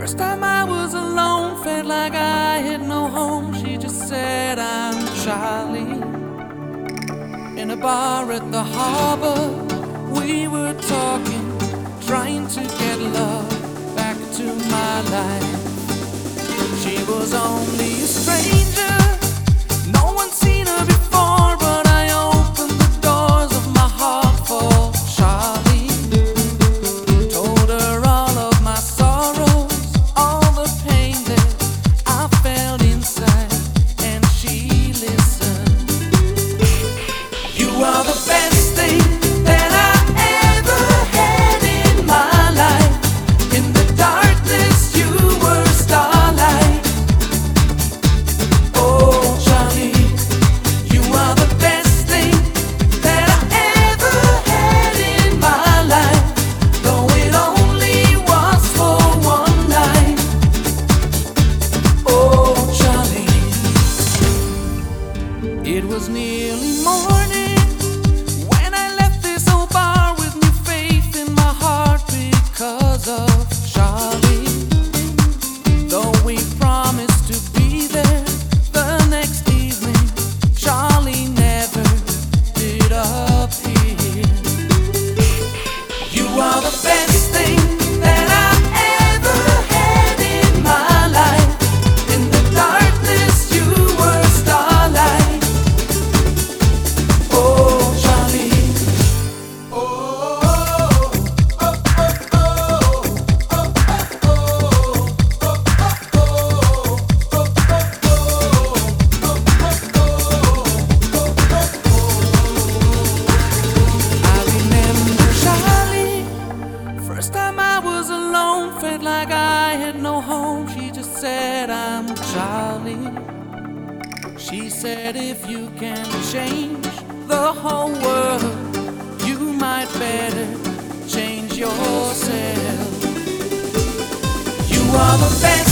First time I was alone, felt like I had no home. She just said, I'm Charlie. In a bar at the harbor, we were talking, trying to get love back to my life. She was only a stranger, no one seen her before, but I opened the doors of my heart for Charlie. Told her all of my sorrows, all the pain that I felt inside, and she listened. You are the best thing that I ever had in my life. In the darkness you were starlight. Oh Charlie, you are the best thing that I ever had in my life, though it only was for one night. Oh Charlie, it was nearly morning when I left this old bar with new faith in my heart because of Charlie. Though we promised to be there the next evening, Charlie never did appear. You are the best thing that I ever had in my life. In the darkness you were starlight. Oh Charlie. I remember Charlie. First time I was alone, felt like I had no home. She just said, I'm Charlie. She said, if you can change the whole world, you might better change yourself. You are the best